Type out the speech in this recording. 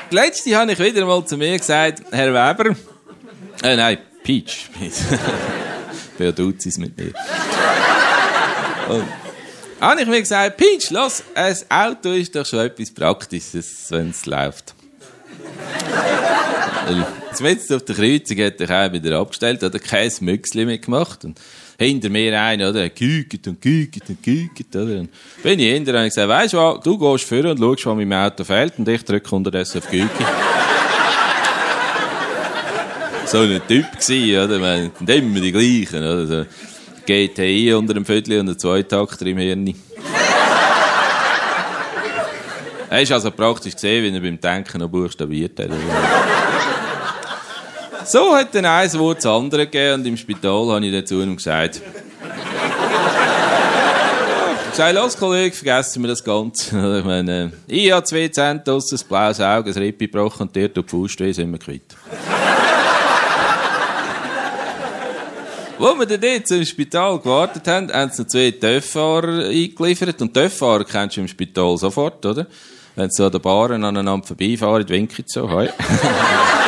letzte habe ich wieder mal zu mir gesagt, Herr Weber, nein, Peach. Beoduzis mit mir. Und habe ich mir gesagt, Peach, lass, ein Auto ist doch schon etwas Praktisches, wenn es läuft. Jetzt auf der Kreuzung hat er auch wieder abgestellt, hat er kein Müchsli mehr gemacht. Und hinter mir einer, oder, gekügt, oder? Und bin ich hinter und gesagt, weisst du was, du gehst vor und schaust, was meinem Auto fehlt, und ich drücke unterdessen auf Gügi. So ein Typ gsi, oder? Und immer die gleichen, oder? So GTI unter dem Viertel und ein Zweitakter im Hirn. Er ist also praktisch gesehen, wie er beim Denken noch buchstabiert hat. So hat dann ein Wort das andere gegeben und im Spital habe ich dazu ihm gesagt, los Kollege, vergessen wir das Ganze. Ich meine, ich habe 2 Zähne aus, ein blaues Auge, ein Rippe gebrochen und der tut die Faust weh, sind wir quitt. Wo wir dann dort im Spital gewartet haben, haben sie noch 2 TÜV-Fahrer eingeliefert. Und TÜV-Fahrer kennst du im Spital sofort, oder? Wenn sie so an den Baren aneinander vorbeifahren, winken sie so, hoi.